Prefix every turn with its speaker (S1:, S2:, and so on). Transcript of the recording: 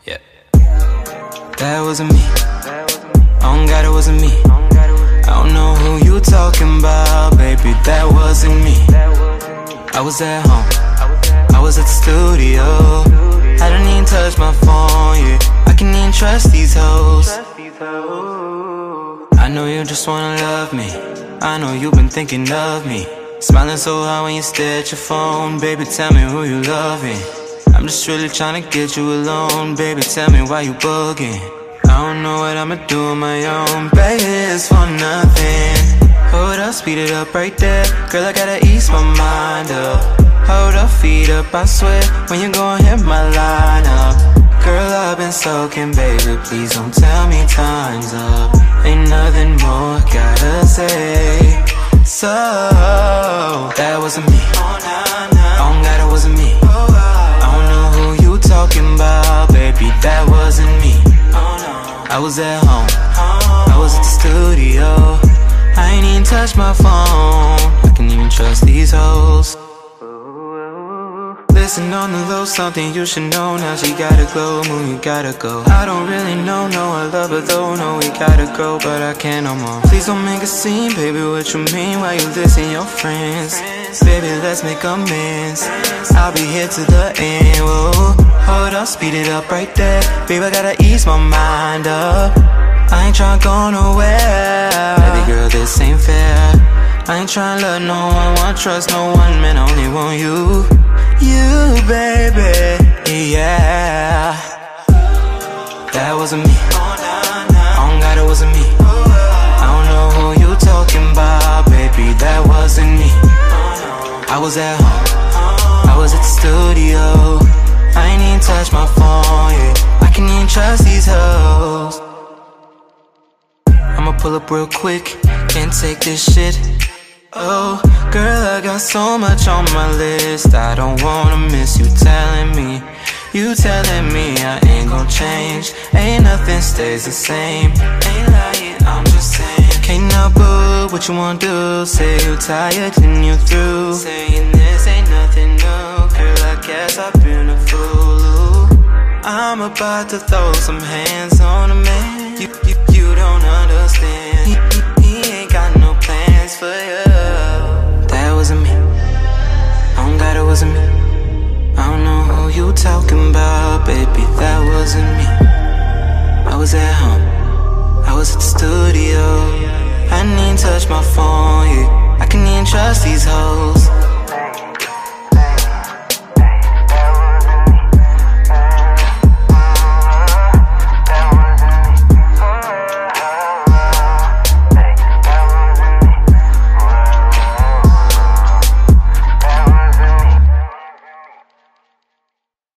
S1: Yeah. That wasn't me. Oh God, it wasn't me. I don't know who you talking about, baby. That wasn't me. I was at home, I was at the studio. I didn't even touch my phone, yeah. I can't even trust these hoes. I know you just wanna love me. I know you've been thinking of me. Smiling so hard when you stare at your phone. Baby, tell me who you loving. I'm just really trying to get you alone. Baby, tell me why you bugging. I don't know what I'ma do on my own. Baby, it's for nothing. Hold up, speed it up right there. Girl, I gotta ease my mind up. Hold up, feet up, I swear. When you gon' hit my line up. Girl, I've been soaking, baby. Please don't tell me time's up. Ain't nothing more gotta say. So, that wasn't me. Oh God, it wasn't me. I don't know who you talking about, baby. That wasn't me. I was at home, I was at the studio. I ain't even touched my phone. I can't even trust these hoes. Listen on the low, something you should know. Now she gotta go, moon, you gotta go. I don't really know, no, I love her though. No, we gotta go, but I can't no more. Please don't make a scene, baby, what you mean? Why you listen your friends? Baby, let's make amends. I'll be here to the end, whoa. Hold up, speed it up right there. Baby, I gotta ease my mind up. I ain't tryna go nowhere. Baby girl, this ain't fair. I ain't tryna love no one, want trust no one, man, I only want you. You, baby, yeah. That wasn't me. Oh God, it wasn't me. I don't know who you talking about, baby. That wasn't me. I was at home, I was at the studio. I ain't even touched my phone, yeah. I can't even trust these hoes. I'ma pull up real quick, can't take this shit. Oh, girl, I got so much on my list. I don't wanna miss you telling me. You telling me I ain't gon' change. Ain't nothing stays the same. Ain't lying, I'm just saying. Can't help but what you wanna do. Say you tired and you through. Saying this ain't nothing new. Girl, I guess I've been a fool. I'm about to throw some hands on a man. You don't understand. He ain't got no plans for you. That wasn't me. Oh God, it wasn't me. I don't know who you talking about, baby. That wasn't me. I was at home, I was at the studio.